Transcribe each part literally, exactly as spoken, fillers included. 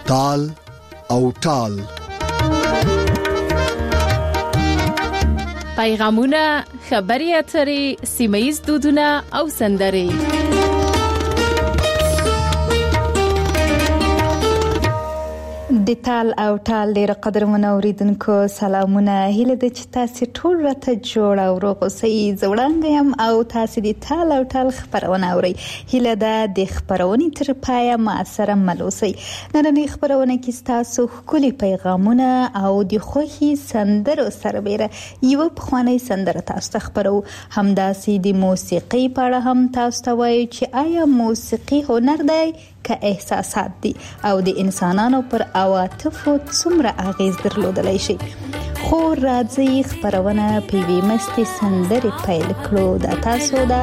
تال او ټال. پیغامونه، خبري اترې، سیمه‌ییز دودونه او سندرې. د تال او ټال ډېر قدرمن اوریدونکو سلامونه. هیله ده چې تاسو ټول راته جوړ او روغ اوسئ. زوړنګ یم او تاسو د تال او ټال خبرونه اورئ. هیله ده د خبرونې تر پایه ما سره مل اوسئ. نننۍ خبرونه کې تاسو ښکلي پیغامونه او د خوښي سندرو سربېره یو پخوانی سندره تاسو ته خبرو. همداسې د موسیقي په اړه هم تاسو ته وایو چې آیا موسیقي هنر دی که احساسات دي او د انسانانو پر عواطفو څومره اغیز درلودلی شي. خو راځي خبرونه په وی مستي سندرې پیل کړو. دا تاسو دا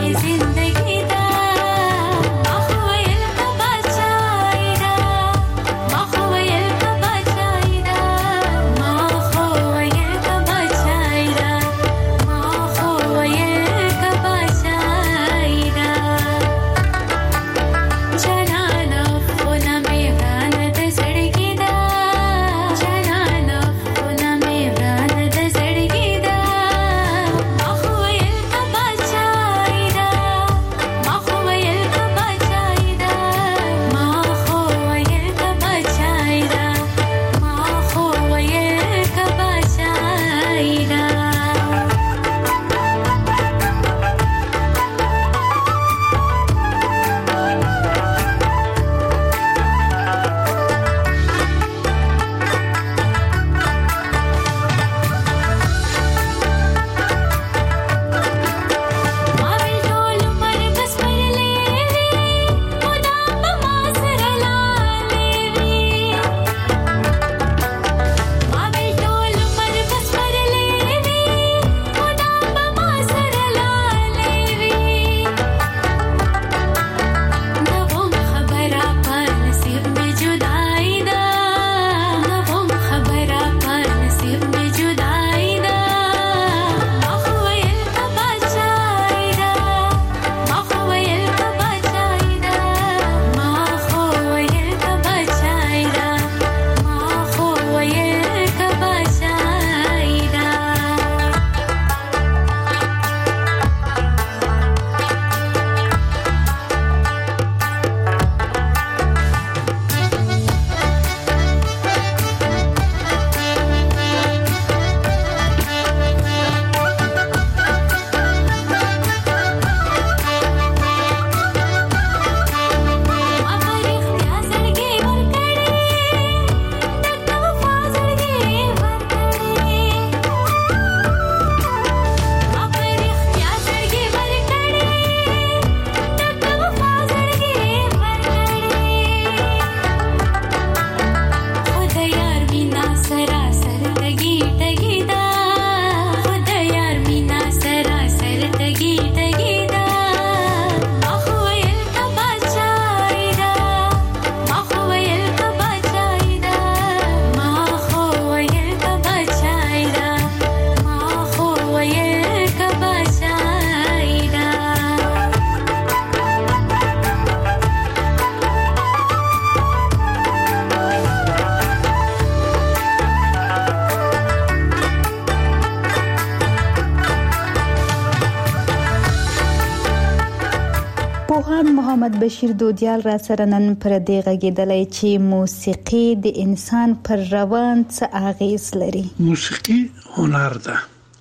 محمد بشیر دودیال را سره نن پر دې غږیدلی چې موسیقي د انسان پر روان څه اغیز لري. موسیقي هنر ده.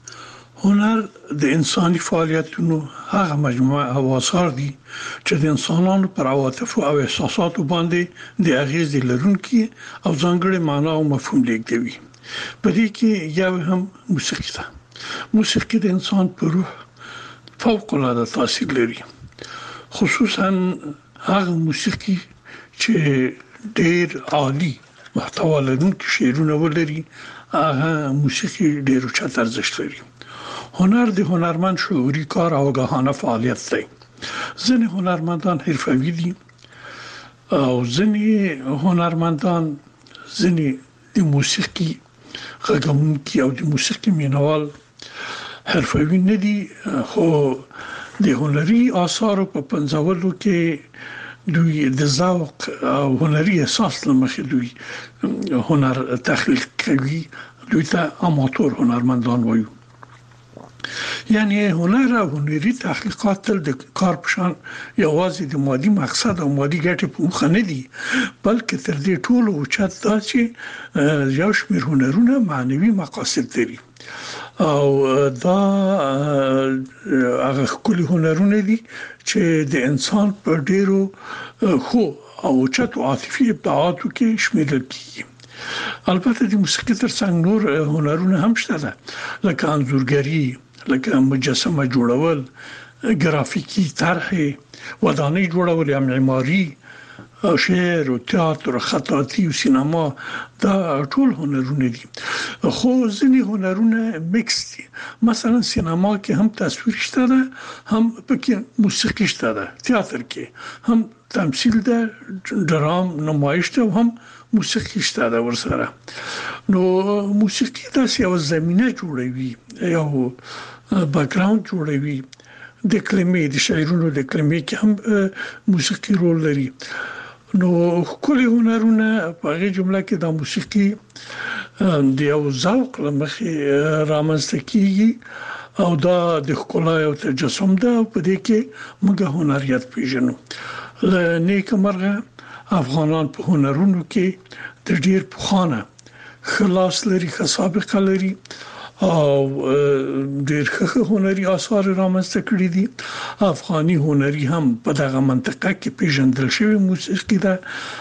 هنر د انساني فعالیتونو هغه مجموعه او آثار دي چې د انسانانو پر عواطف او احساساتو باندې د اغیز لرونکي او ځانګړي معنا او مفهوم لیږدوي. په دې کې یو هم موسیقي ده. موسیقي د انسان پر روح فوق العاده تاثیر لري. خصوصا هغه موسیقي چې ډېر عالی محتوا لرونکي شعرونه ولري، هغه موسیقي ډېر اوچت ارزښت لري. هنر د هنرمند شعوري کار او آگاهانه فعالیت دی. ځینې هنرمندان حرفوي دي او ځینې هنرمندان ځینې د موسیقي غږونکي او د موسیقي مینوال حرفوي نه دي، خو د هنري آثارو په پنځولو کې دوی د ذوق او هنري اساس لمخې دوی هنر تخلیق کوي، دوی ته اماتور هنرمندان وایو. یعنی هنر او هنري تحقیقات تل د کار پشان یوازې د مادي مقصد او مادي ګټې په مخ نه دي، بلکې تر دې ټولو اوچت دا چې یو شمېر هنرونه معنوي مقاصد لري او دا هغه ښکلي هنرونه دي چې د انسان په ډیرو خو او اوچتو عاطفي ابداعاتو کې شمیرل کیږي. البته د موسیقي ترڅنګ نور هنرونه هم شته ده، لکه انځورګري، لکه مجسمه جوړول، ګرافیکي طرح، ودانۍ جوړول، یا معماري، شعر او تئاتر، خطاطي او سینما، دا ټول هنرونه دي. خو ځینې هنرونه میکس دي، مثلا سینما کې هم تصویر شته ده، هم پکې موسیقي شته ده، تئاتر کې هم تمثيل ده، درام نمایش ده، هم موسیقي شته ده ورسره. نو موسیقي داسې یو زمینه جوړوي، یو بیکګراوند جوړوي. د کلمې د شاعرونو د کلمې کې هم موسیقي رول لري. نو ټول هنرونه په هغه جمله کې د موسیقي د یو ذوق لمخې رامنځته کیږي او دا د ښکلا او تجسم ده، په دې کې موږ هنریت پیژنو. له نیک مرغه افغانان په هنرونو کې د ډیر پخوانه خلاص لري، سابقه لري او ډیر ښه هنري آثار رامنځته کړي دي. افغاني هنري هم په دغه منطقه کې پیژندل شوی موسیقي ده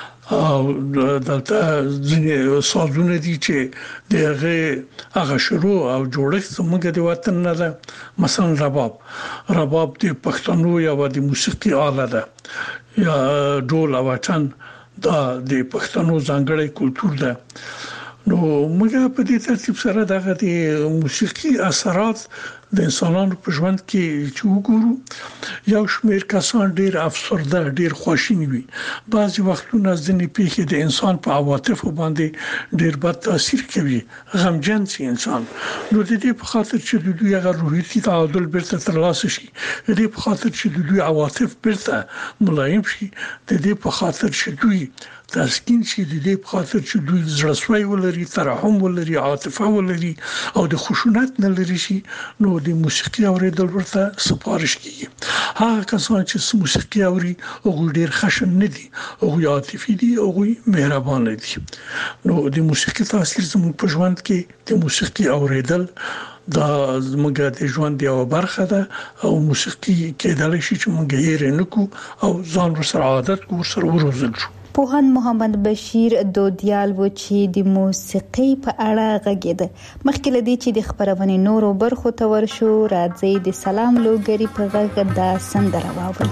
او دلته ځینې سازونه دي چې دغه هغه شروع او جوړښت زموږ د وطن نه ده. مثلا رباب رباب د پښتنو یو د موسیقي آله ده، یا ډول او وطن دا د پښتنو ځانګړی کلتور ده. نو موږ په دې ترتیب سره دغه د موسیقي اثرات د انسانانو په ژوند کې چې وګورو، یو شمېر کسان ډیر افسرده، ډیر خواشیني وي. بعضي وختونه ځینې پیښې د انسان په عواطفو باندې ډیر بد تاثیر کوي، غمجن شي انسان. نو د دې په خاطر چې د دوی هغه روحي تعادل بیرته ترلاسه شي، د دې په خاطر چې د دوی عواطف بیرته ملایم شي، د دې په خاطر چې دوی تسکین شي، د دې په خاطر چې دوی زړسوي ولري، ترحم ولري، عاطفه ولري او د خشونت نه لري شي، نو د موسیقي اوریدل ورته سپارښت کیږي. هغه کسان چې موسیقي اوري هغه ډیر خشن نه دي، هغه عاطفي دي، هغه مهربان دي. نو د موسیقي تاثیر زموږ په ژوند کې د موسیقي اوریدل دا زموږ د ژوند یو برخه ده او موسیقي کېدای شي چې موږ یې رنکو او ځان ورسره عادت ورسره وروزل شو. پوهاند محمد بشیر دودیال و چې د موسیقي په اړه غږیده. مخکې له دې چې د خبرونې نورو برخو ته ورشو، راځي د سلام لوګری په غږ دا سندره واورو.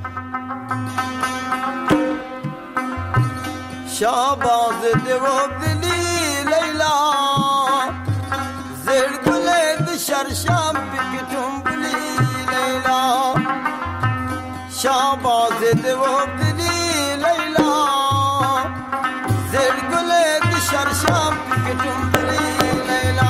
شاباز دیو دلی لیلا زیر گله د شرشم پکتم بلی لیلا، شاباز دیو دلی لیلا زیر گله د شرشم پکتم بلی لیلا.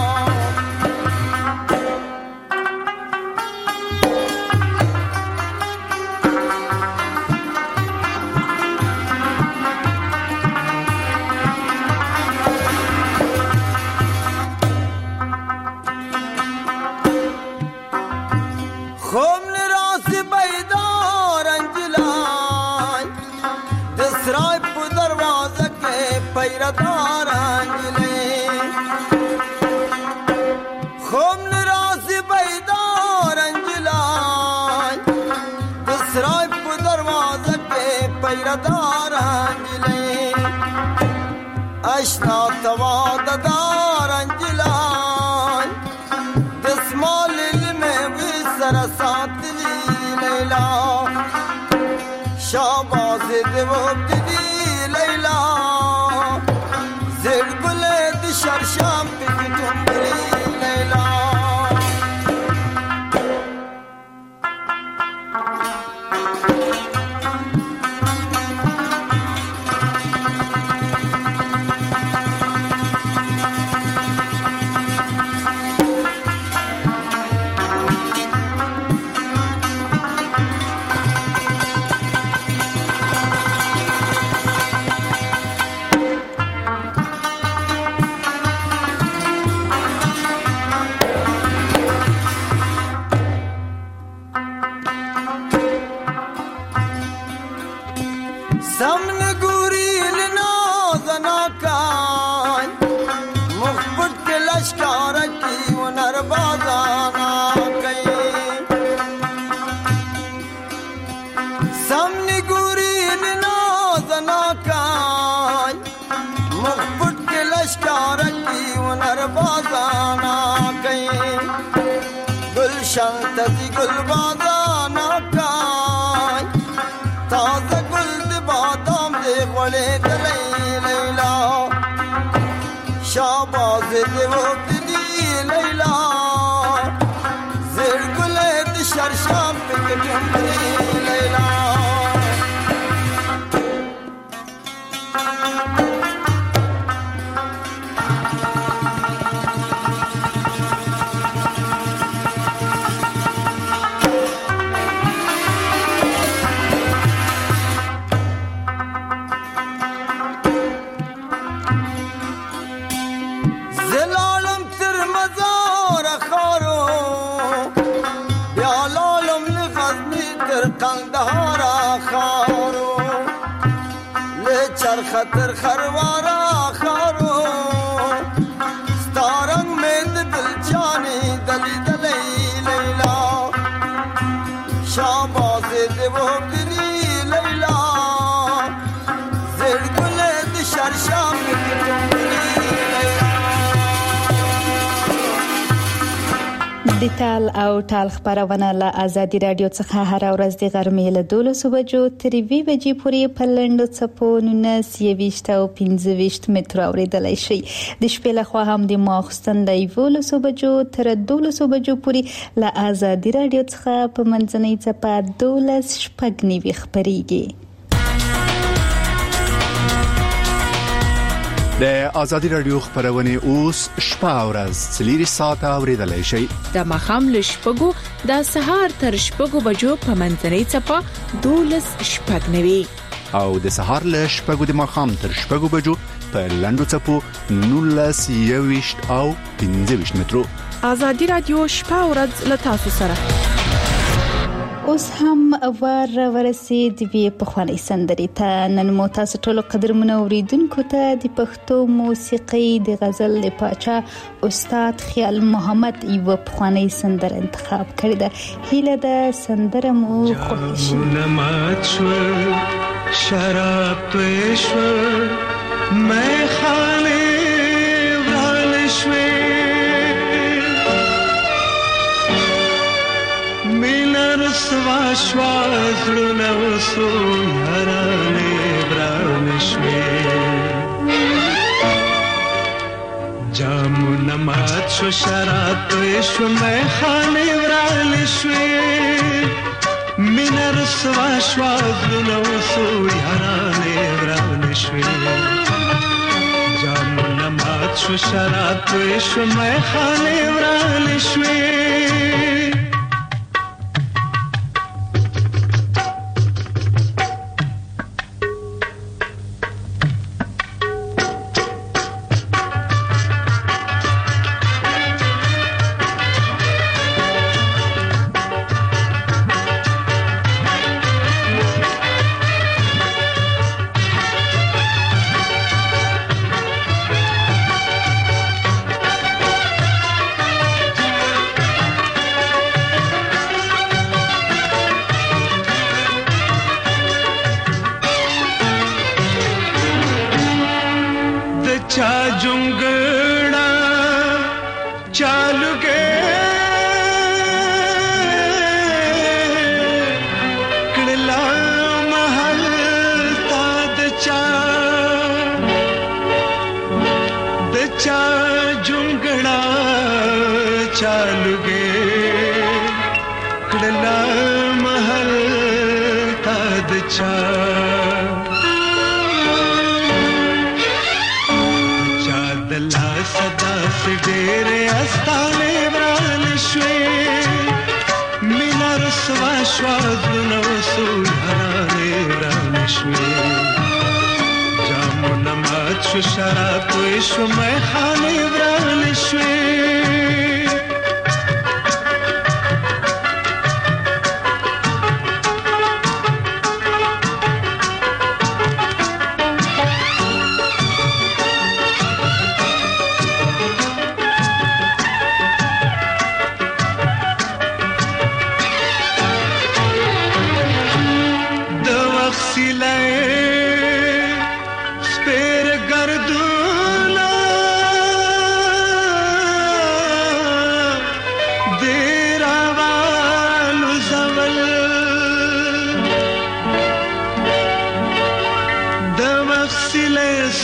پیردار انجلی خوم نراز بیدار انجلی دسرائی پو دروازه کے پیردار انجلی اشنا تواددار انجلی دسمال علم وی سرسات لی لیلا، شاباز دیو دی لیلا زیر گله دی شرشم پکتم بری لیلا. سمن گوری لنازنا کای مخبت کے لشکار کی ونر بازانا کئی سمن گوری لنازنا کای مخبت کے لشکار کی ونر بازانا کئی گلشن تزی گل بازانا کای تازه گل دی بادام دی غولی دلی لیلا شاباز دی وقتی لیلا زیر گل دی شرشام پکتم دی لیلا خطر خروارا خارو ستارنگ میں دل جانی دلی دلی لیلا شاباز دیو گری لیلا زیر گلے دی شرشام د تال او ټال خبرونه له آزادي رادیو څخه هر ورځ د غرمې له دولسو بجو تر یوې بجې پورې په لنډو څپو نولس یویشت او پنځه ویشت مترو اورېدلی شئ. د شپې لخوا هم د ماخوستن له یولسو بجو تر دولسو بجو پورې له آزادي رادیو څخه په منځنۍ څپه دولس شپږ نوي خپرېږي. د آزادي رادیو خبرونه اوس شپه ورځ څلور ساعته اوریدلای شئ. د ماښام له شپږو د سهار تر شپږو بجو په منځنۍ څپه دولس شپږ نوي او د سهار له شپږو د ماښام تر شپږو بجو په لنډو څپو نولس یویشت او پنځه ویشت مترو. آزادي رادیو شپه ورځ له تاسو سره. اوس هم ور ورسید وی په خواني سندري ته. نن مو تاسو ټول قدرمنو اوریدونکو ته د پښتو موسیقي د غزل لپاره استاد خیال محمد یو په خواني سندره انتخاب کړی ده. هیله ده سندره مو خوښ شي. شراب پېښور مې خانه ورالشوي سوا شوازلونه وسو هرانه برانشوي جامونه مات شو شراب شو میخانه ورالشوي مینر سوا شوازلونه وسو هرانه برانشوي جامونه مات شو شراب شو میخانه ورالشوي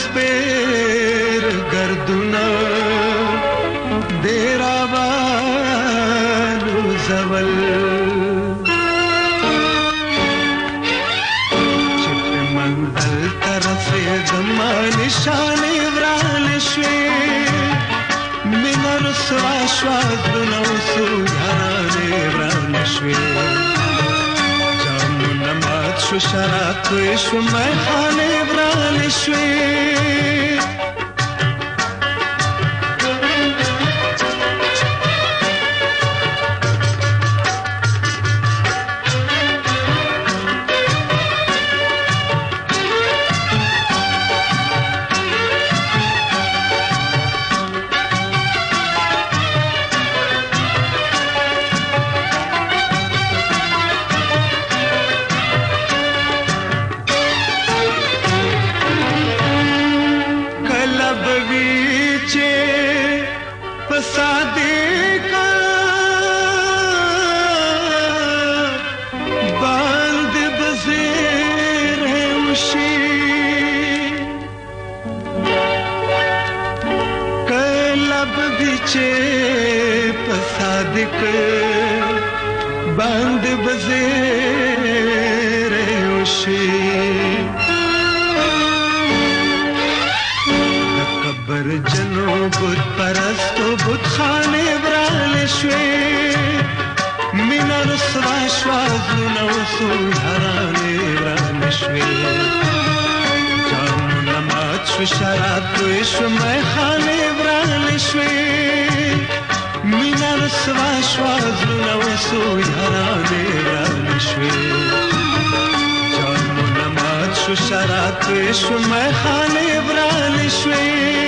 سپیر گردونه دیرا بالو زول چپ منزل طرف دما نشانی ورال شوی من رسوا شوازونه وسو یارانه ورال شوی جامونه مات شو شراب توی شو میخانه ورال شوی बंद बज़ेरे उशी कब्र जनो बुत परस्तो बुत खाने ब्राल श्वे मिना रसवा श्वाज़ु नवसु हराने ब्राल श्वे जाम नमाज शु शराब तुइशु मैं खाने ब्राल श्वे मिना रसवा श्वाज़ु नवसु हराने ब्राल श्वे जाम नमाज शु शराब तुइशु मैं खाने ब्राल श्वे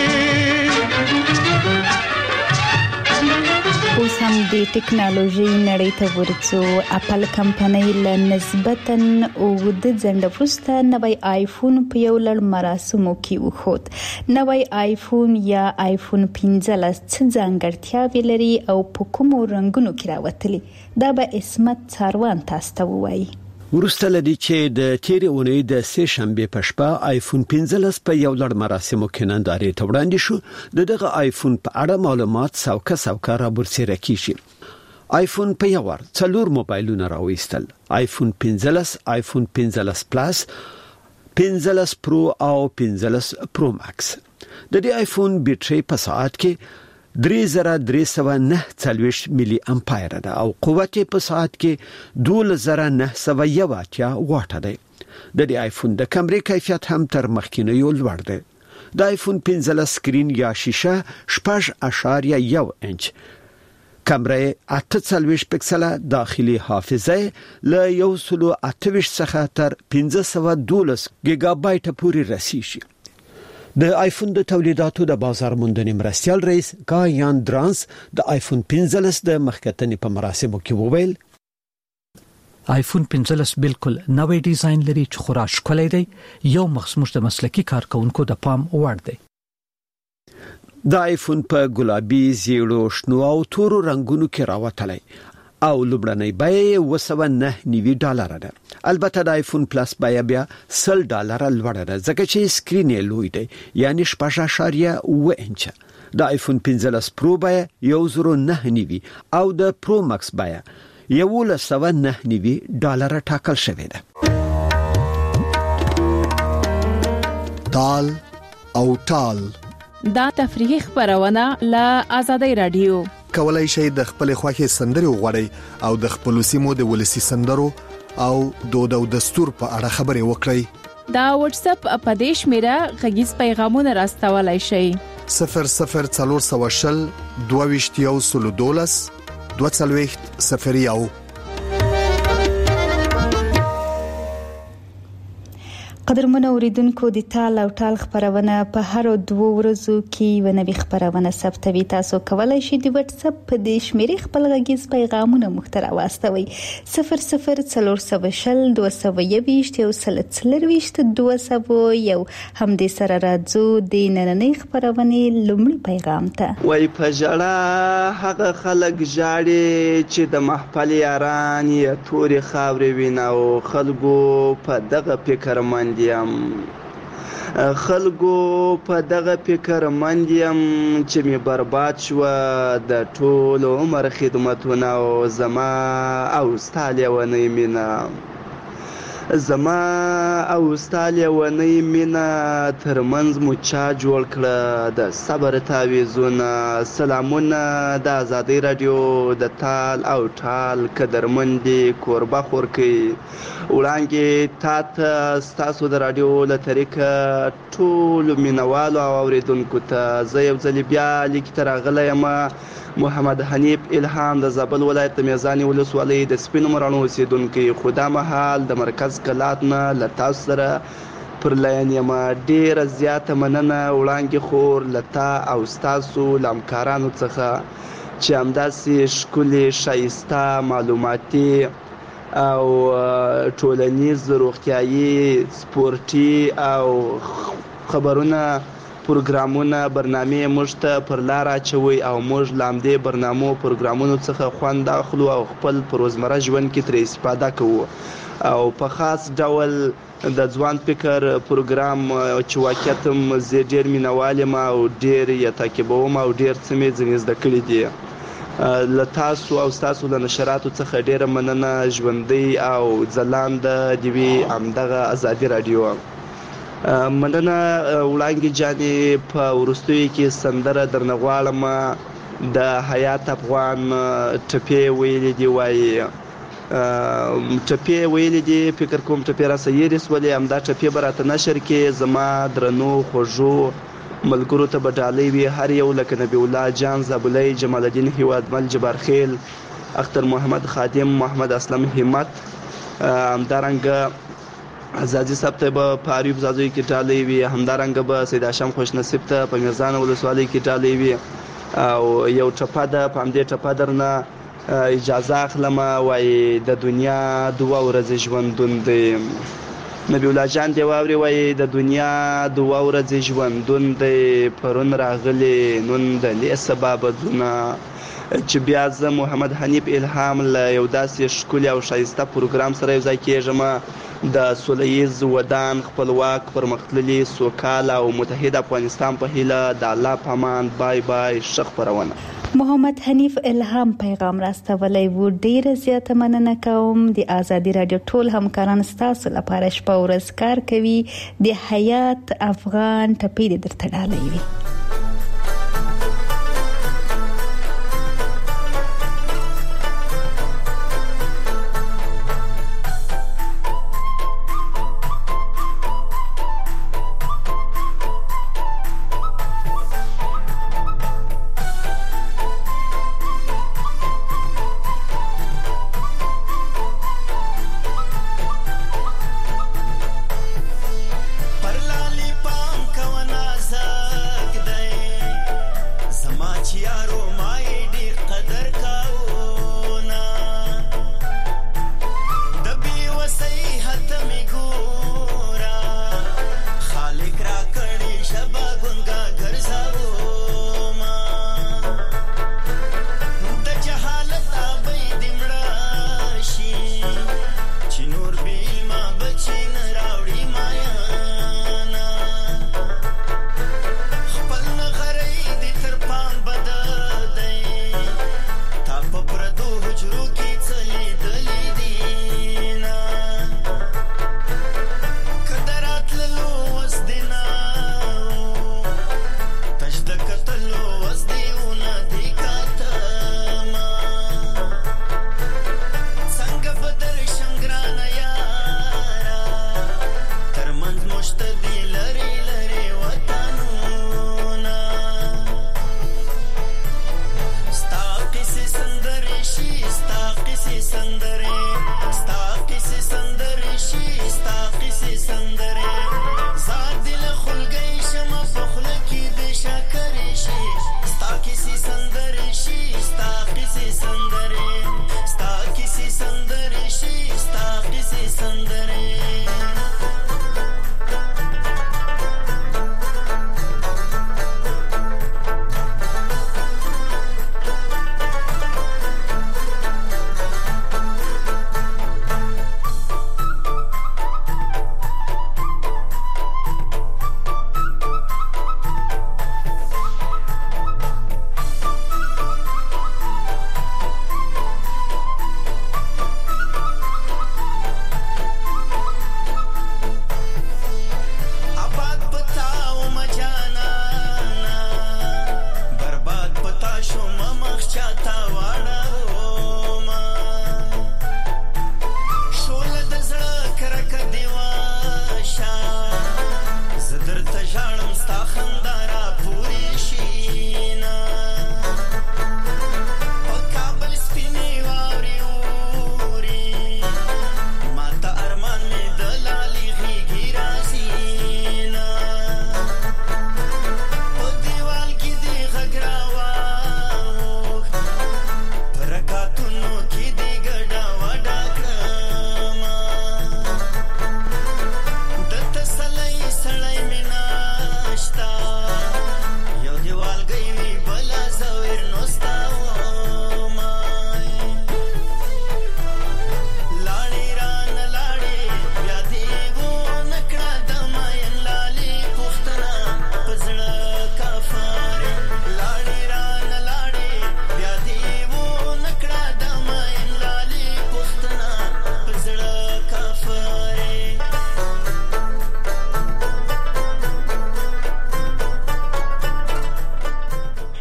اوس هم د ټکنالوژي نړۍ ته ورڅو اپل کمپنۍ له نسبتاً اوږد ځنډ وروسته نوی آیفون په یو لړ مراسمو کې وخوت. نوی آیفون یا آیفون پنځلس څه ځانګړتیاوې لري او په کومو رنګونو کې راوتلي؟ دا به اسمت څاروان تاسو ته ووایي. ورسته لدی چې د تیرې اونۍ د سه شنبه په شپه آیفون پنځلس په یو لړ مراسمو کې نندارې ته وړاندې شو. دغه آیفون په اړه معلومات سوکه سوکه را برسېره کیږي. آیفون په یو ور څلور موبایلونه راوېستل: آیفون پنځلس، آیفون پنځلس پلاس، پنځلس پرو او پنځلس پرو ماکس. د دې آیفون بیټرۍ په ساعت کې درې زره درې سوه نهه څلوېښت ملي امپایر ده او قوت په ساعت کې دولس زره نهه سوه یو اتیا واټه ده. د دې آیفون د کیمرې کیفیت هم تر مخکینیو لوړ ده. د آیفون پنځلس سکرین یا شیشه شپږ اعشاریه یو انچ، کیمرې اته څلوېښت پکسله، داخلي حافظه له یو سل او اته ویشت څخه تر پنځه سوه دولس ګیګا بایټ پورې رسیږي. د آیفون د تولیداتو د بازار موندنې مرستیال رئیس کایان درانس د آیفون پنځلس د مخکتنې په مراسمو کې وویل: آیفون پنځلس بالکل نوې ډیزاین لري چې خورا ښکلی دی، یو مخصوص د مسلکي کارکونکو د پام وړ دی. د آیفون په ګلابي، زیړو، شنو او تورو رنگونو کې راوتلی او لومړنۍ بیه اوه سوه نهه نوي ډالره ده. البته د آیفون پلاس بیه بیا سل ډالره لوړه ده ځکه چې سکرین یې لوی دی، یعنی شپږ اعشاریه اوه انچه. د آیفون پنځلس پرو بیه یو زره نهه نوي او د پرو ماکس بیه یولس سوه نهه نوي ډالره ټاکل شوې ده. تال او ټال دا تفریحي خبرونه له آزادۍ رادیو. کولای شئ د خپل خوښي سندري وغوړئ او د خپل سیمو د ولسی سندرو او دود او دستور په اړه خبرې وکړئ. دا واتس اپ په دیش میرا غږیز پیغامونه راستولای شئ. صفر صفر څلور سوه شل دوه ویشت یو سل دولس دوه څلوېښت صفر یو. قدرمن اوریدونکو، د تال او ټال خبرونه په هر دوه ورځو کې ونوي خبرونه ثبتوي. تاسو کولای شئ د واتس اپ په د شمیرې خپل غږیز پیغامونه مختر واستوي: صفر صفر څلور سوه شل دوه سوه یوویشت یو سل څلرویشت دوه سوه یو. هم د سره راځو د نننۍ خبرونې لومړی پیغام ته. وای په ژړا هغه خلک ژاړي چې د محفل یاران یې تورې خاورې ویناو. خلکو په دغه فکر مند یم خلکو په دغه فکر مند یم چې می برباد شو د ټول عمر خدمتونه او زما او ستا لیونۍ مینه زما او ستا لیونۍ مینه ترمنځ مو چا جوړ کړه د صبر تعویضونه. سلامونه د ازادۍ راډیو د تال او ټال قدرمندې کوربه خورکۍ وړاندې تا ته ستاسو د راډیو له طریقه ټولو مینوالو او اورېدونکو ته زه یو ځلې بیا لیکې ته راغلی یم. محمد حنیف الهام د زابل ولایت د میزانې ولسوالۍ د سپینو مراڼو اوسېدونکی، خو دا مهال د مرکز کلات نه له تاسو سره پر لاین یم. ډېره زیاته مننه وړاندې خور له تا او ستاسو له همکارانو څخه چې همداسې ښکلې ښایسته معلوماتي او ټولنیز روغتیایي سپورټي او خبرونه پروګرامونه برنامې موږ ته پر لار اچوي او موږ له همدې برنامو پروګرامونو څخه خوند اخلو او خپل په روزمره ژوند کې ترې استفاده کوو. او په خاص ډول د ځوان فکر پروګرام چې واقعیت هم زه ډېر مینوال یم او ډېر یې تعقیبوم او ډېر څه مې ځینې زده کړي دي. له تاسو او ستاسو له نشراتو څخه ډېره مننه. ژوندۍ او ځلانده دې وي همدغه ازادي راډیو. مننه وړانګې جانې. په وروستیو کې سندره درنه غواړم د حیات افغان ټپې ویلې دي، وایي ټپې ویلې دي، فکر کوم ټپې راسه یېرې سولې، همدا ټپې به راته نشر کې زما درنو خوږو ملګرو ته به ډالۍ وي هر یو، لکه نبی الله جان زابلی، جمال الدین هیوادمل جبارخیل، اختر محمد خادم، محمد اسلم همت، همدارنګه ازادي صاحب ته به په اریوب زازوی کې ډالۍ وي، همدارنګه به سید هاشم خوشنصیب ته په میزان ولسوالۍ کې ډالۍ وي. او یو ټپه ده، په همدې ټپه درنه اجازه اخلم. وایي د دنیا دوه ورځې ژوندون دی. نبی الله جان دی واوري، وایي د دنیا دوه ورځې ژوندون دی، پرون راغلی نن د لې سبا بدلونه. چې بیا زه محمد حنیف الهام له یو داسې ښکلي او ښایسته پروګرام سره یو ځای کېږم د سوله ییز ودان خپلواک پرمختللي سوکاله او متحد افغانستان په هیله. د الله په امان. بای بای. ښه خپرونه. محمد حنیف الهام پیغام راستولی و. ډیره زیاته مننه کوم. د ازادي راډیو ټول همکاران ستاسو لپاره شپه ورځ کار کوي. د حیات افغان ټپې دې درته ډالۍ وي. پر لالی پام کو نازک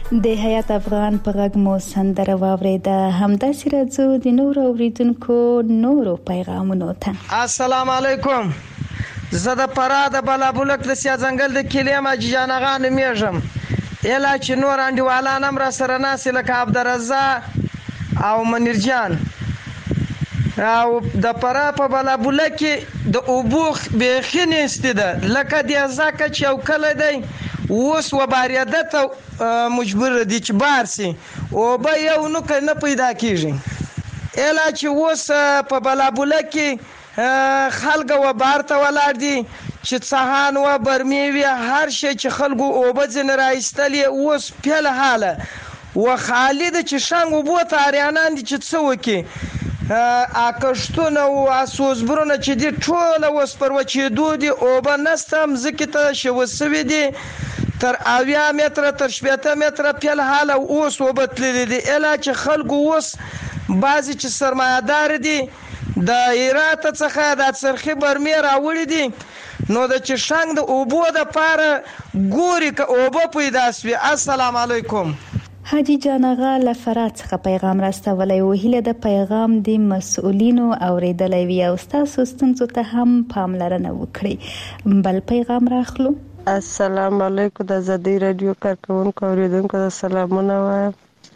د حیات افغان په غږ مو سندره واوریده. همداسې راځو د نورو اوریدونکو نورو پیغامونو ته. السلام علیکم. زه د فراه د بلابلک د سیا ځنګل د کلیم اجي جان آغا نومیږم. اله چې نور انډیوالان هم را سره ناسې لکه عبدالرزاق او منیر جان. او د فراه په بلابلک کې د اوبو بیخي نستی ده لکه د ځکه چې یو کله دی اوس وباریده ته مجبور دي چې بار سي او به یو نو نه پیدا کیږي. اله چې اوس په بلابلک کې خلک و بار ته ولاړ دي چې څهان و برمی وی هر شي چې خلکو او به ځن راایستلې اوس په حاله و خالد چې شنګ وبو ته اریانان دي چې څه وکي اکشتونه او اسوسبرونه چې دي ټوله وس پر وچېدو دي او به نستم ځکه ته شوسوي دي تر اویا متره تر شپږ متره په حاله اوس وبتلې دي. اله چې خلکو اوس بعضی چې سرمایه‌دار دي د ایرات څخه د سرخي برمی راوړي دي نو د چې شنګ د اوبو د پاره ګوري ک اوبو پیدا سوي. السلام علیکم. حاجی جان آغا لفرات څخه پیغام راستولی و. هیله د پیغام د مسؤلینو اوریدلی وي او ستاسو ستونزو ته هم پاملرنه وکړي. بل پیغام راخلو. السلام علیکم. د ازادي رادیو کارکونکو اوریدونکو د سلامونه وایم.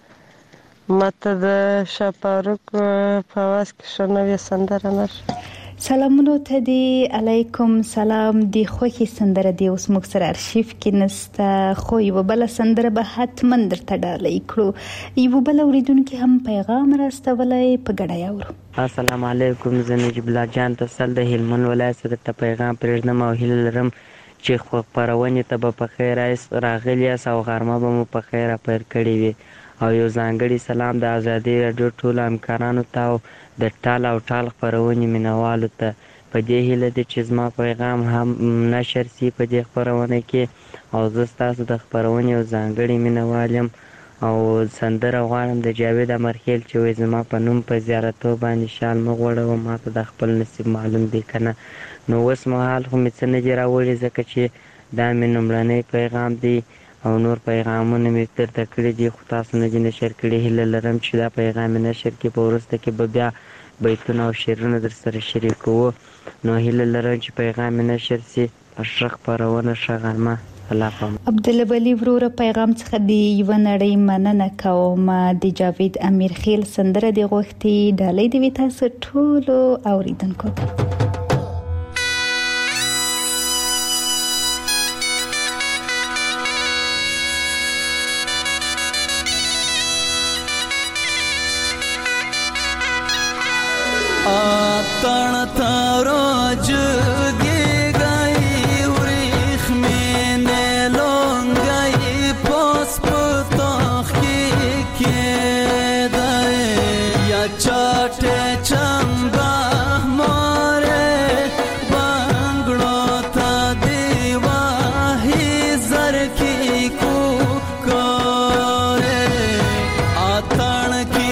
ماته د شپارک په واس کې شنوې سندره نشه. سلامونو ته دی. علیکم سلام. دی خوخي سندره دی اوس موږ سره ارشیف کې نسته خو یو بل سندره به حتما درته ډالۍ کړو. یو بل اوریدونکو هم پیغام راستولی په ګډه یاورو. السلام علیکم. زه نجیب الله جان تسل د هلمند ولایت څخه پیغام پرېږدم او هیله لرم چې خبرونه ته به په خیر راغلی او غرمه به مو په خیر پیر کړی وي او یو ځانګړي سلام د ازادي رادیو ټول همکارانو ته او د ټال او ټال خبرونه مینوالو ته. په دې هیله ده چې زما پیغام هم نشر سي په دې خبرونه کې او زه ستاسو د خبرونه یو ځانګړي مینوالم او سندره غواړم د جاوید امرخیل چې وې زما په نوم په زیارتو باندې شال مغوړو ما ته د خپل نصیب معلوم دی کنه. نو اوس مهال خو مې څه نه دي راوړي ځکه چې دا مې لومړنی پیغام دی او نور پیغامونه مې درته کړي دي خو تاسو نه دي نشر کړي. هیله لرم چې دا پیغام مې نشر کړي په وروسته کې به بیا بیتونه او شعرونه در سره شریکوو. نو هیله لرم چې پیغام مې نشر سي. ښه خپرونه ښه غرمه. عبدالولی وروره پیغام څخه دی یو نړۍ مننه کوم. د جاوید امیر خیل سندره دی غوښتي ډالۍ دی تاسو ټولو اوریدونکو ته. तण तरोज गे गई उरिख में ने लोंग गई पोस्प तोख के दे या चाटे चंबा मोरे बंगड़ो ता देवा ही जर की को करे आतण की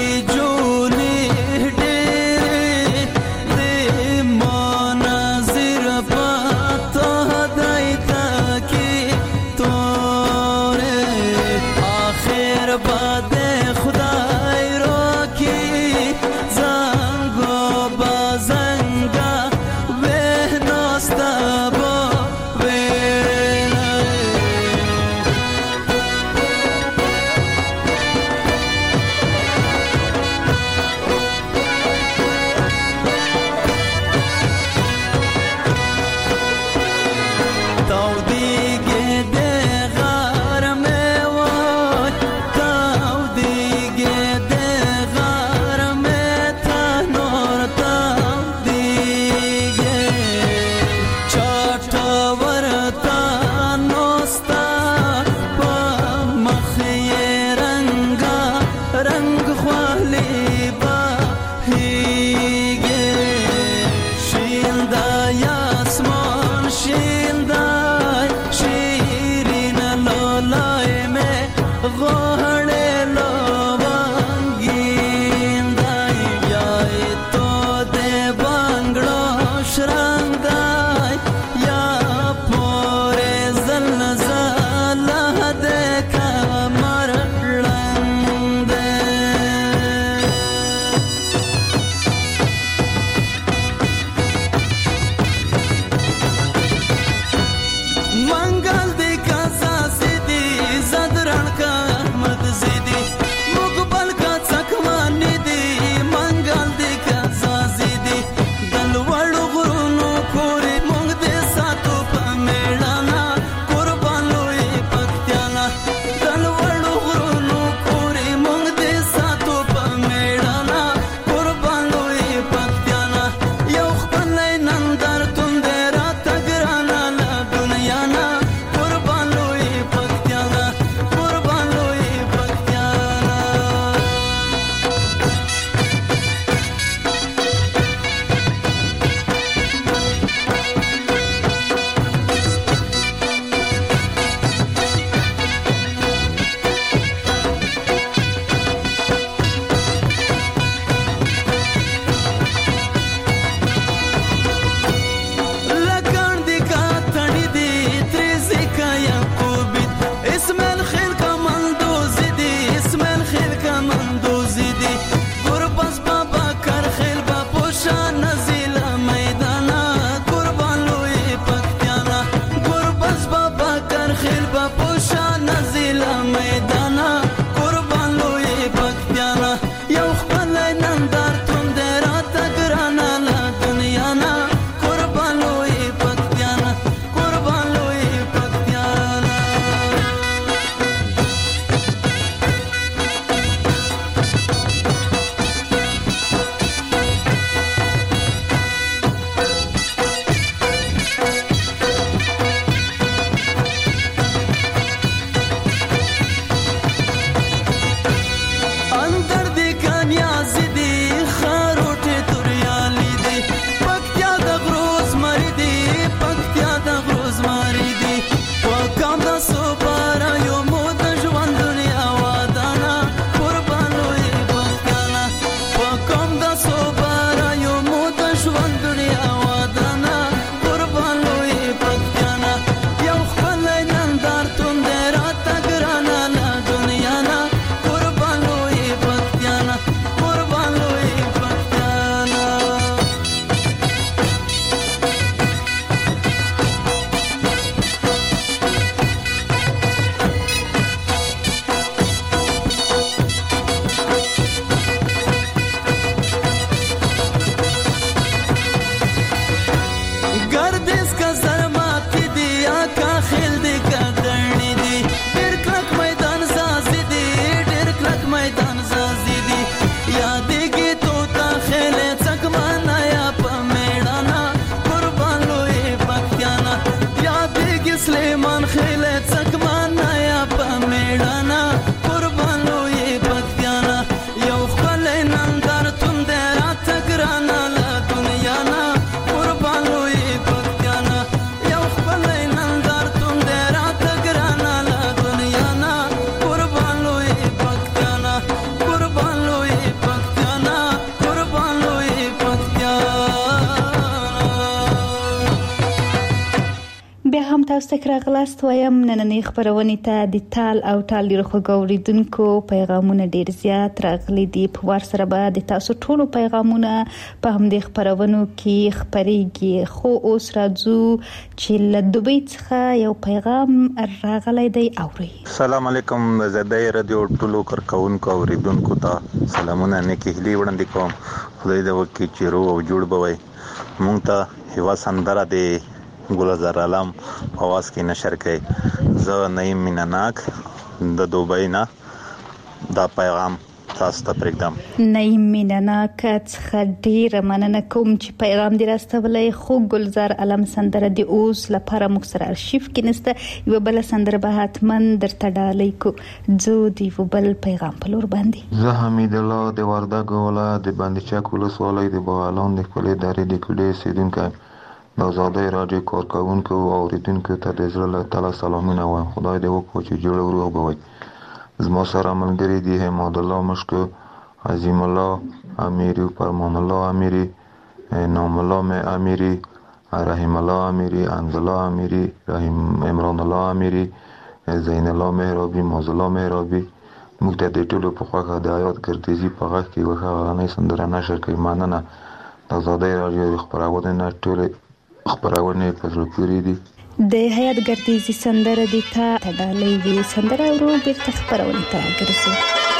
هم تاسو ته راغلاست وایم نننۍ خبرونې ته د تال او تال ډېر خوږ اورېدونکو پیغامونه ډېر زیات راغلي دي. په وار سره به د تاسو ټولو پیغامونه په همدې خبرونو کې خپرېږي. خو اوس راځو چې له دوبۍ څخه یو پیغام راغلی دی. اورئ. السلام علیکم. زه د رادیو ټولو کارکونکو اوریدونکو ته سلامونه نیکی هیلې وړاندې کوم. خدای دې وکړي چې روغ او جوړ به وي. مونږ ته یوه سندره د ګلزار عالم په اواز کې نشر کړي. زه نعیم مینناک د دوبۍ نه دا پیغام تاسو ته پرېږدم. نعیم مینناک څخه ډېره مننه کوم چې پیغام دې راستولی. خو ګلزار عالم سندره د اوس لپاره موږ سره ارشیف کې نشته. یوه بله سندره به حتما درته ډالۍ کو. ځو د یوه بل پیغام په لور باندې. زه حمید الله د وردګو ولایت د بندچک ولسوالۍ د بغلان د خپلې درې د کلي اوسېدونکی یم. د ازادۍ راډیو کارکوونکو او اورېدونکو ته د زړه له تله سلامونه وایم. خدای دې وکړي چې جوړ او روغ به وي. زما سره ملګري دي حماد الله مشکو، عظیم الله امیری، فرمان الله امیری، نام الله امیری، رحیم الله امیری، انز الله امیری، رحیم عمران الله امیری، زین الله مهرابی، ماز الله مهرابی. موږ ته د ټولو په خوښه د حیات ګردیزي په غږ کې یوه ښه غرنۍ سندره نشر کوي. مننه. د ازادۍ راډیو د خپرونې نه ټولې خبرونه په زړه پورې دي. د حیات ګردیزي سندره دې ته ډالۍ وي. سندره ورو بیرته خبرونه ته راګرځي.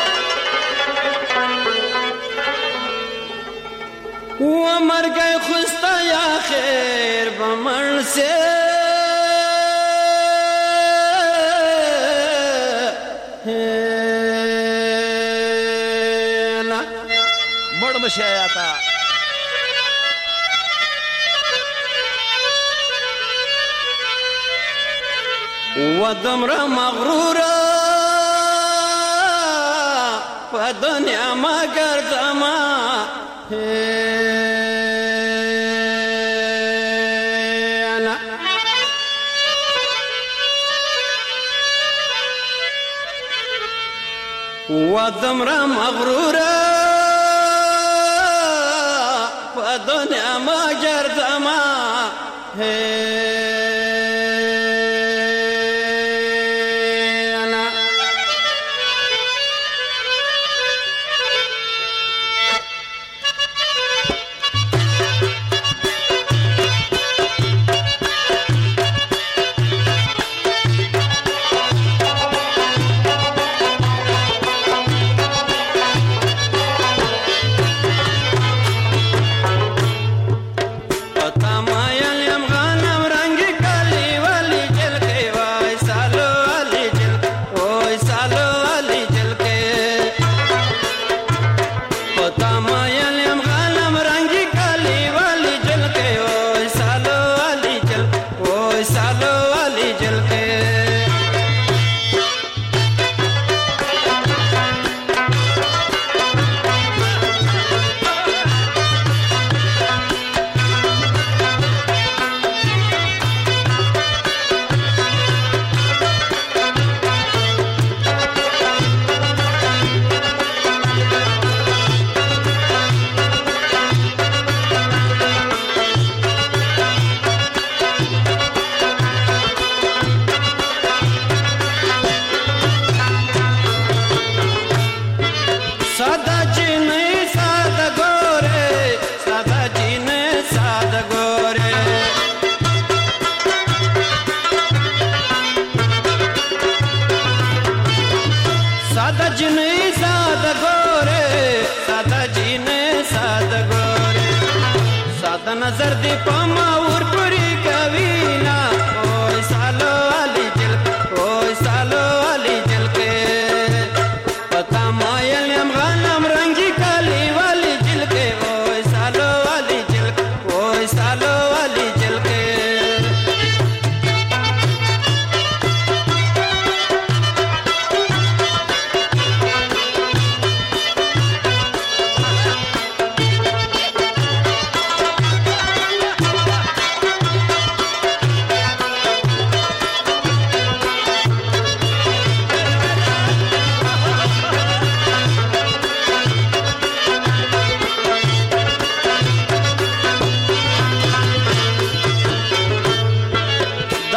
و مرګ خوستا یا خیر بمړ سے لا مړ مشه آتا ودمر مغرور په دنیا ما ګرځما انا ودمر مغرور په دنیا ما ګرځما नजर दे पमा और पूरी कवीना ओ सालो वाली जल ओ सालो वाली जल के पता मायल हम गनम रंगी काली वाली जल के ओ सालो वाली जल ओ सालो वाली जल के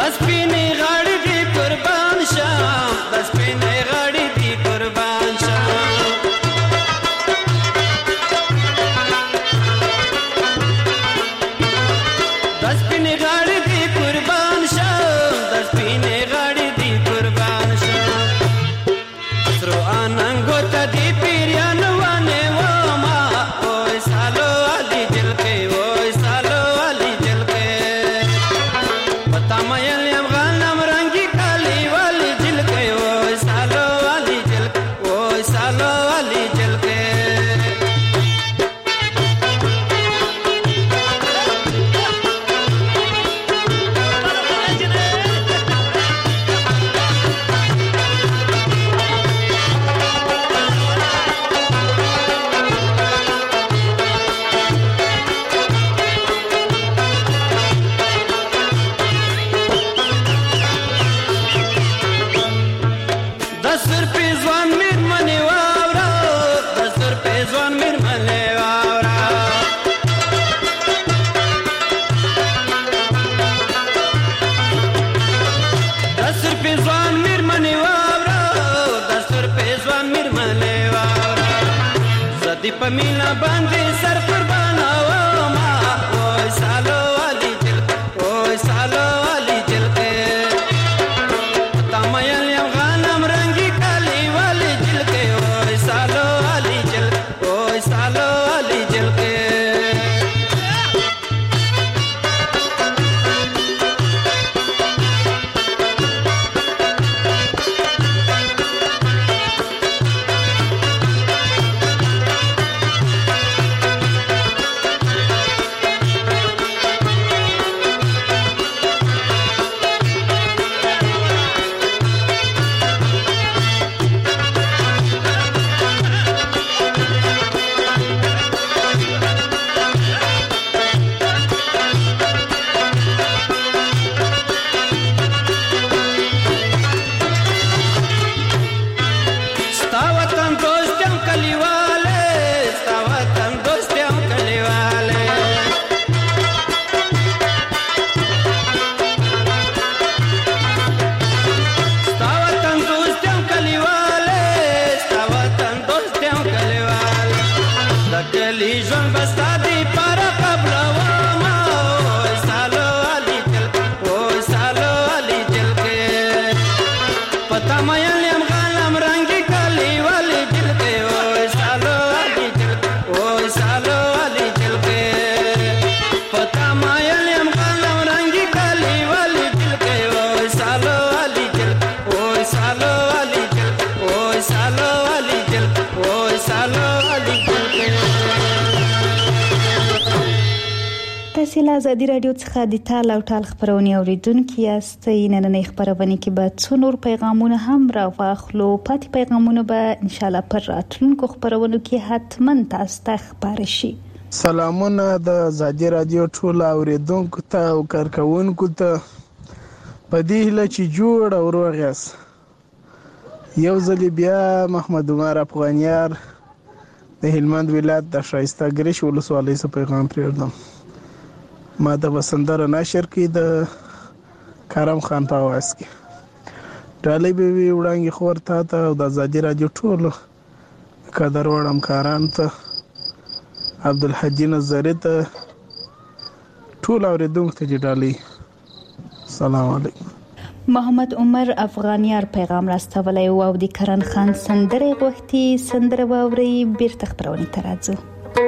پمینا باندې سر قربان او ما او سالو علي جل او سالو علي جل کې تمایل یم غنم رنگي کالي والي جل کې او سالو علي جل او سالو علي جل کې تاسو له ازادي رادیو څخه د تال او ټال خبرونه اوریدونکو یاست. نننۍ خبرونه کې به څو نور پیغامونه هم راوخلو. پاتې پیغامونه به ان شاء الله پر راتلونکو خبرونو کې حتما تاسو ته خبر شي. سلامونه د ازادي رادیو ټول اوریدونکو ته او کارکونکو ته په دې هیله چې جوړ او روغ یاست. یو ځل بیا محمد عمر افغانیار د هلمند ولایت د شایسته ګریش ولسوالۍ څخه پیغام پرېږدم. ما د وسندره نشر کې د کرم خان په आवाज کې ډالۍ به وی وړاندې خور ته ته د ازادي رادیو ټول قدر وړم کاران ته عبدالحجی نظری ته ټول اوریدونکو ته ډالۍ. سلام علیکم. محمد عمر افغانیار پیغام راستولی او د کرن خان سندره غوښتي سندره واوري بیرته خبرونه ترازو.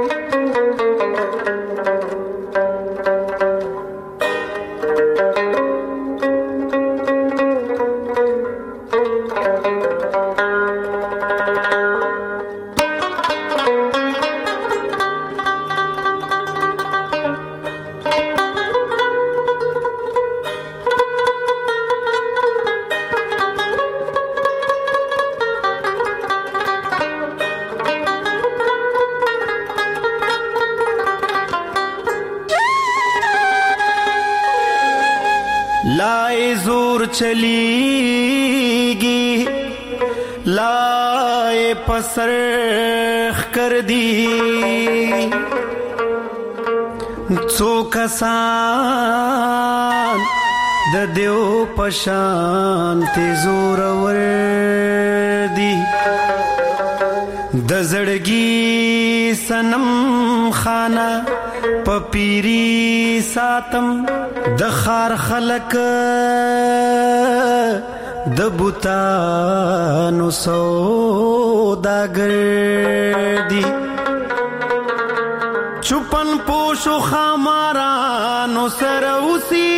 لائے زور چلیگی لائے پسرخ کر دی څو کسان د دیو پشان تیزور وردی د زړګي سنم خانه پپیری ساتم د خار خلق د بوتانو سوداګر دی چوپن پوشو خامارانو سره اوسي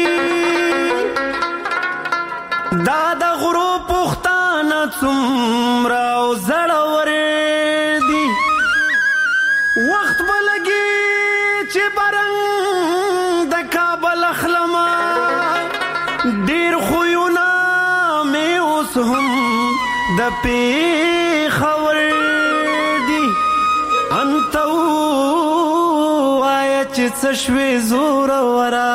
دا د غرو پختانه څومره او زړور دي وخت بلګي چې برنګ د کابل اخلما ډیر خوونه مې اوس هم د پیښور دي انتو آیا چې څه شوې زور ورا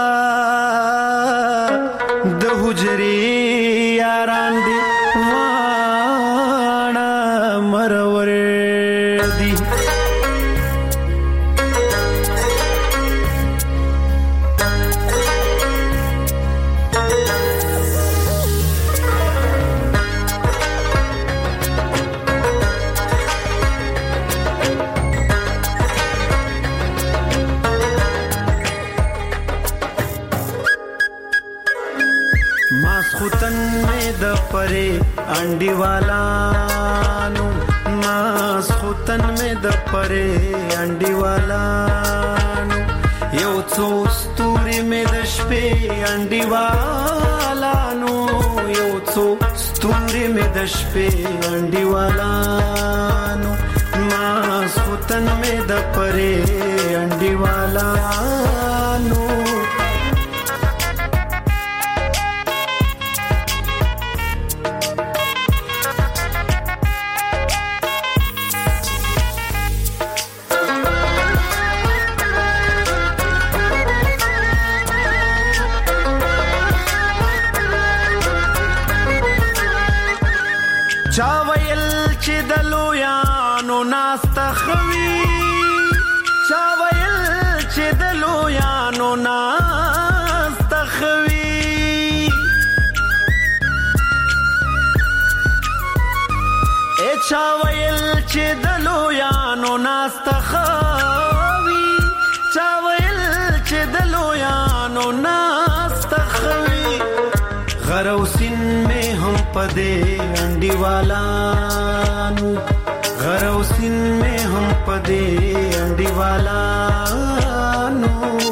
د حجرې یاران دي واڼه مرور دي ماسخوتن میں د پرے انڈی والانو ماسخوتن میں د پرے انڈی والانو یو څو ستوري میں د شپې انڈی والانو یو څو ستوري میں د شپې انڈی والانو ماسخوتن میں د پرے انڈی والانو چا ویل چې د لویانو ناسته خوي چا ویل چې د لویانو ناسته خوي ای چا ویل چې د لویانو ناسته خوي چا ویل چې د لویانو ناسته خوي غروسین میں ہم پدے انڈی والانو غروسین میں ہم پدے انڈی والانو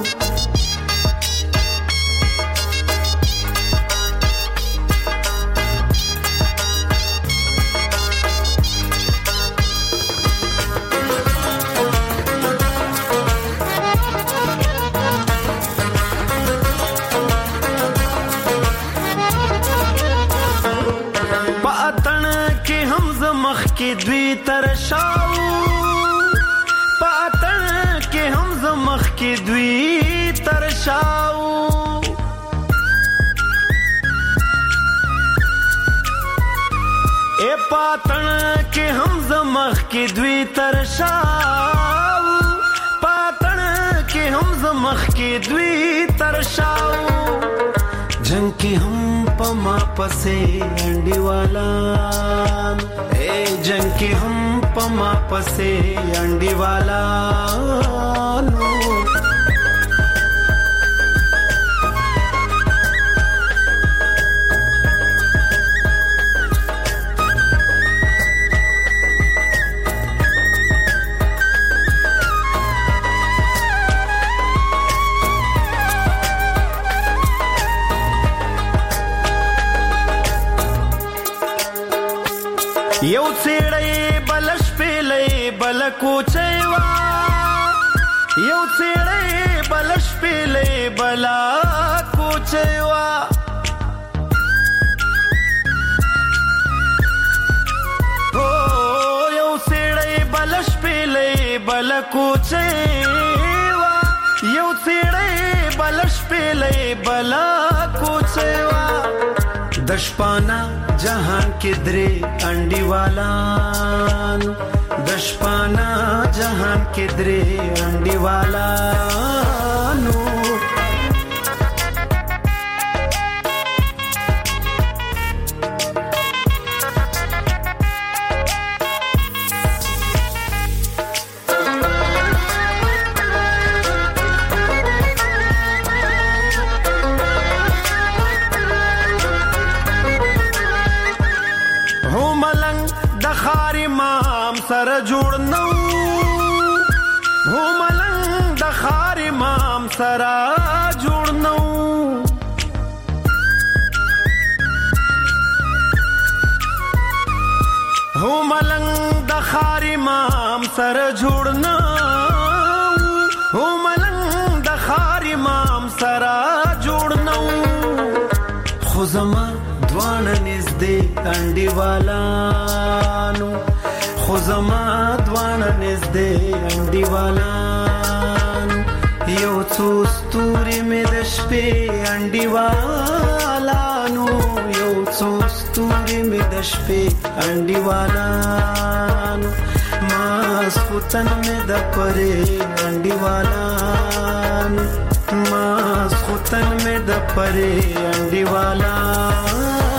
کې دوی ترشاو پاتن کې هم زمخ کې دوی ترشاو اے پاتن کې هم زمخ کې دوی ترشاو پاتن کې هم زمخ کې دوی ترشاو جنگ کې هم پما پسې انډي والا اے جنگ کې هم پما پسې انډي والا نو یو څېړې بلش پیلې بل کوچېوا یو څېړې بلش پیلې بل کوچېوا او یو څېړې بلش پیلې بل کوچېوا یو څېړې بلش پیلې بل کوچېوا دشپانا जहां किधरे अंडी वाला दशपाना जहां किधरे अंडी वाला नो خار امام سره جوړ نو هو ملنګ د خار امام سره جوړ نو هو ملنګ د خار امام سره جوړ نو هو ملنګ د خار امام سره جوړ نو خو زما دوان نزدې انډیوالانو خو زما دوان نزدې انډیوالانو یو څو ستوري مې د شپې انډیوالانو یو څو ستوري مې د شپې انډیوالانو ماسخوتن مې د پرې انډیوالانو ماسخوتن مې د پرې انډیوالانو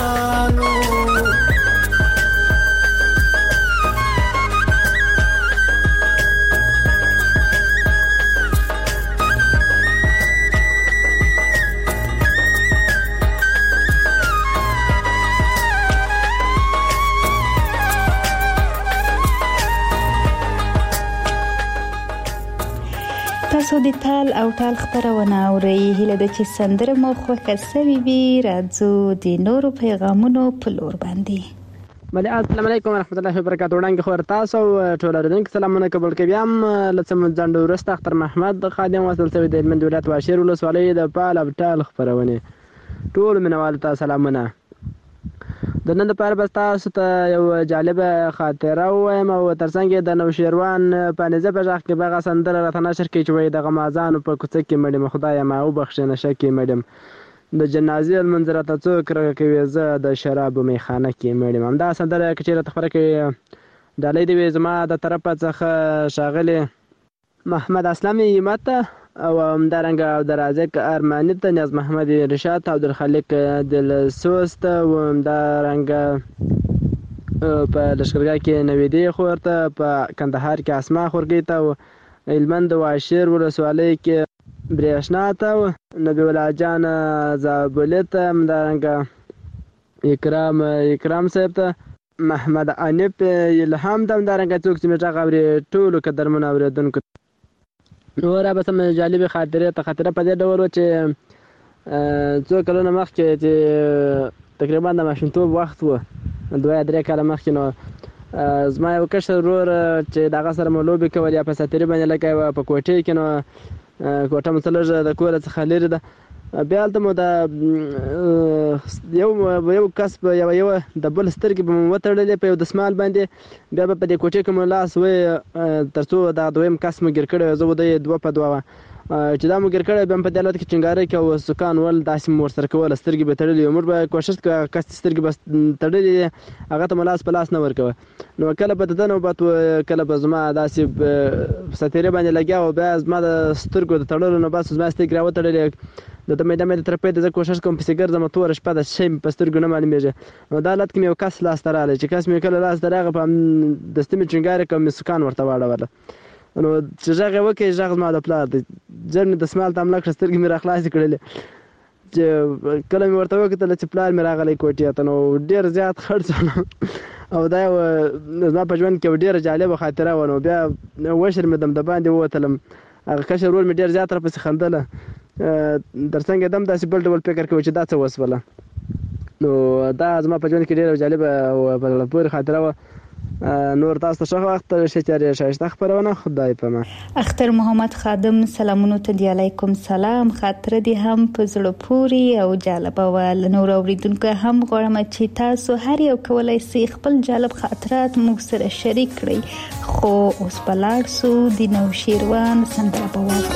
تاسو د تال او تال خبرونه اورئ. هیله ده چې سندره مو خوښه سوي وي. راځو د نورو پیغامونو په لور باندې. بله السلام علیکم ورحمت الله وبرکاتہ. وړاندې خبر تاسو ټول اورېدونکو سلامونه قبول کوي. هم لڅم ځنډ ورسته اختر محمد خادم وصل شوی د هلمند ولایت واشیر ولسوالۍ د پال او تال خبرونه ټول مینوالو ته سلامونه. د نن لپاره به تاسو ته یو جالبه خاطره ووایم او ترڅنګ د نوشیروان په نظر په ځخ کې بغه سندره راته نشر کې چې وای د غمازانو په کوڅه کې مړم خدای ما او بخښنه شکه مړم د جنازې المنظره ته څوک راکوي زه د شراب میخانه کې مړم. هم دا سندره کې راته خبره کې ډالۍ دی زما د طرفه څخه شاغله محمد اسلامي ماته او همدارنګه عبدالرازق ارماني ته نیاز محمد رشاد عبدالخالق دلسوست او همدارنګه په لشکرګاه کې نویدی خورته په کندهار کې اسما خورګی ته هلمند واشیر ولسوالۍ کې برېښنا ته نبی الله جان زابلت همدارنګه اکرام اکرام صاحب ته محمد انیب الهام ته همدارنګه څوک چې مټه غوړي ټولو قدرمنو اوریدونکو نور به سم جالبه خاطره ته خاطره په دې ډول چې څو کلونه مخکې چې تقریبا د ماشومتوب وخت و دوه درې کاله مخکې نو زما یو کشر ورور چې دغه سره مو لوبې کول یا په ساتري باندې لکه په کوټې کې نو کوټه مو لږ د کور څخه لرې ده بیا هلته مو د یو یو کس په یو یو د بل سترګې به مو وتړلې په یو دسمال باندې بیا به په دې کوټې کې مو لاس وی تر څو دا دویم کس مو ګیر کړی زه به د دوه په دوه چې دا مو ګیر کړی بیا په دې حالت کې چنګارې کې او سکان ول داسې مو ورسره کول سترګې به تړلې موږ به کوشش کوو کس سترګې به تړلې هغه ته مو لاس په لاس نه ورکوه نو کله به د نوبت کله به زما داسې ساتیرې باندې لګیا او بیا زما د سترګو د تړلو نو بس زما سترګې راوتړلې د ته مې د مې تر پېد زه کوشش کوم په سیګر زما تور شپه د شي په سترګو نه معلومیږي نو دا حالت کې یو کس لاس تراله چې کس مې کله لاس دراغه په دستې مې چنګارې کوم سکان ورته واړوله نو چې ژغه وکي ژغه ما د پلار د ځم د سمال تام لکه سترګې مې راخلاص کړلې چې کله مې ورته وکتل چې پلار مې راغلی کوټې ته نو ډیر زیات خرڅ او دا زما په ژوند کې ډیره جالبه خاطره و نو بیا وشر مې دم د باندې ووتلم هغه کشر ورور مې ډیر زیات را پسې خندله ترڅنګ دم داسې بل ډول فکر کوي چې دا څه وسوله نو دا زما په ژوند کې ډیره جالبه او په زړه پورې خاطره و نور تاسو ته ښه وخت شچاري شایسته خبرونه خدای پامه. اختر محمد خادم سلامونو ته دی علیکم سلام. خاطره دي هم په زړه پورې او جالبه ول نور اوریدونکو هم غواړم چې تاسو هر یو کولای شئ خپل جالب خاطرات موږ سره شریک کړئ خو اوس بلاړ سو د نوشیروان سندره په واغ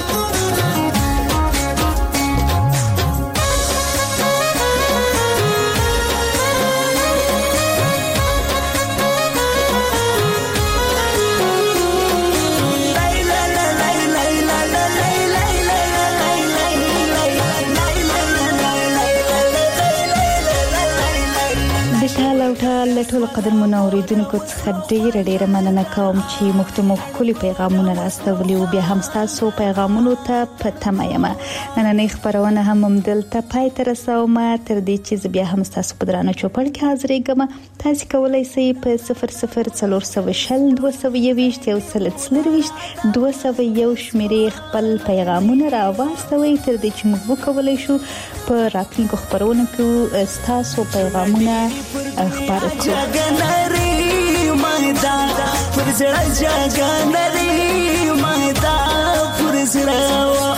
ټال او ټال ټول قدر منوریدونکو څخه ډیر ډیر مننه کوم چې مختمو کلی پیغامونه راستولي او بیا هم تاسو پیغامونو ته پته یم. نن نه خبرونه هم ممدلته پای تر رسوم تر دې چې بیا هم تاسو په درانه چوپړ کې حاضرېږم. تاسو کولای شئ په صفر صفر څلور سوه شل دوه سوه یوویشت یو سل څلرویشت دوه سوه یو شمیرې خپل پیغامونه راواستوي تر دې چې موږ وکولای شو په راتلونکو خبرونو کې تاسو پیغامونه خبر کړو. جګنری مایدا پر زړه جګنری مایدا پر زړه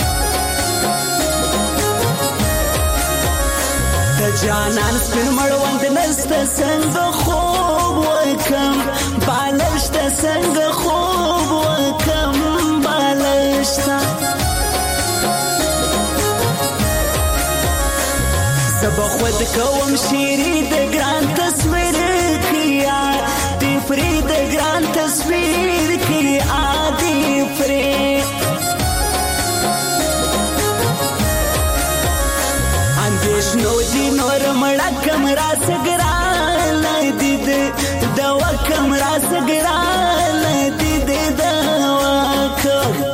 د جانان سپین مړوند نست څنګه خوب وکم بالشت څنګه خوب وکم بالشت سب خود کوم شیری د ګران تصویر کیا دی فری د ګران تصویر کیا دی فری اندیش نو دی نور مړه کمرا سګرا لدید دوا کمرا سګرا لدید دوا کو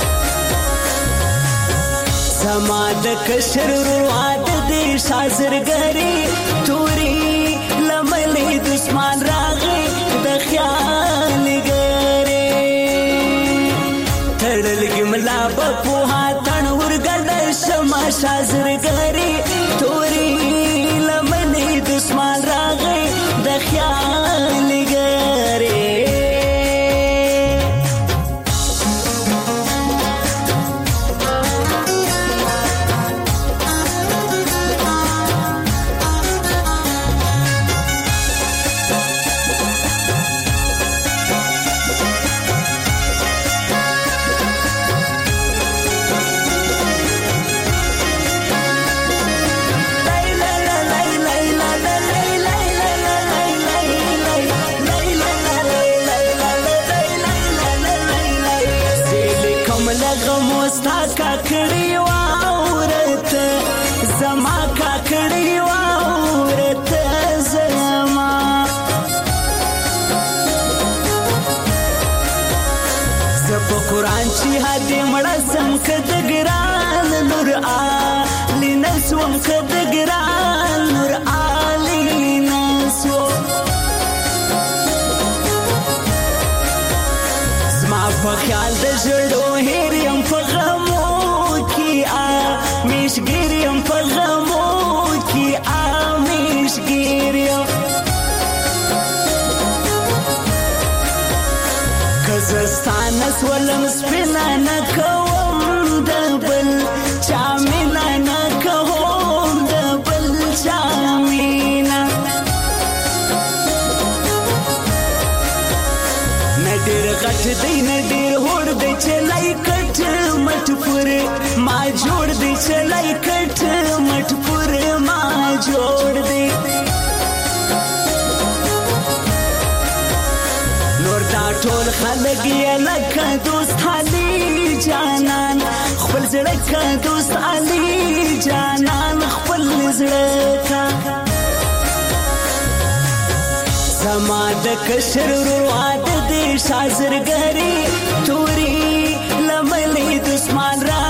سما د کشر رواد دی شازرګری توري لملې دشمن راغی د خیال ګری تړل ګملا په هاتن ورګل شما شازرګری توري لملې دشمن راغی د خیال ګری کاکړی واورت زما کاکړی واورت زما زپ قرآن چې هدي مړه سم کد ګران نور علی نسوم کد ګران نور علی نسو زما په خیال د جوړو هریم په مشګریم په غمو کې ا مشګریم کزستان سولم سپینا نه کوم د بل چا مینا نه کوم د بل چا مینا نډیر غټ دی نډیر هوړ دی چلای کټ مټ پورې ما جوړ دی چلای کټ مټ پورې ما جوړ دی نور دا ټول خلک یې لکه دوست علي جانان خپل زړه کا دوست علي جانان خپل زړه کا زما د کشر رواد دی شازرګری توري لملې دشمن را